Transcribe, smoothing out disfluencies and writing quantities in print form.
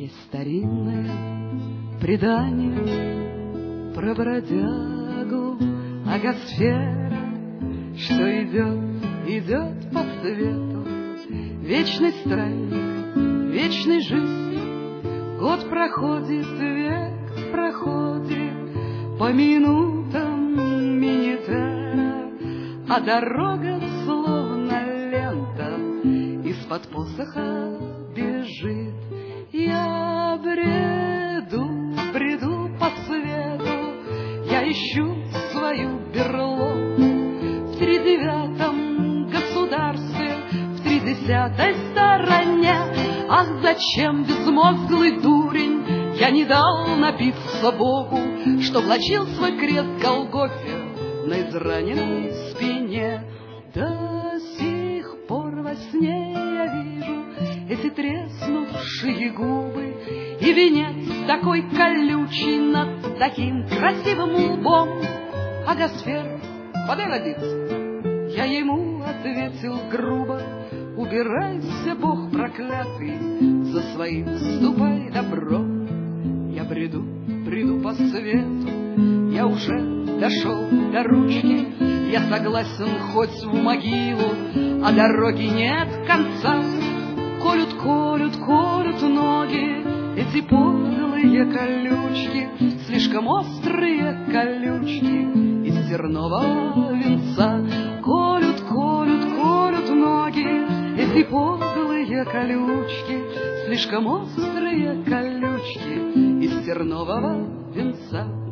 Есть старинное предание про бродягу Агасфера, что идет по свету, вечный странник, вечной жизни. Год проходит, век проходит, по минутам Минитера, а дорога словно лента из-под посоха бежит. Я бреду по свету, я ищу свою берлогу в 39-м государстве, в 30-й стороне. Ах, зачем, безмозглый дурень, я не дал напиться Богу, что влачил свой крест Голгофе на израненной спине. До сих пор во сне я вижу эти треснувшие губы и венец такой колючий над таким красивым лбом. Агасфер, подай водиться. Я ему ответил грубо: убирайся, Бог проклятый, за своим ступай добром. Я бреду по свету, я уже дошел до ручки, я согласен хоть в могилу, а дороги нет конца. Колют ноги эти подлые колючки, слишком острые колючки из тернового венца. Колют ноги эти подлые колючки, слишком острые колючки из тернового венца.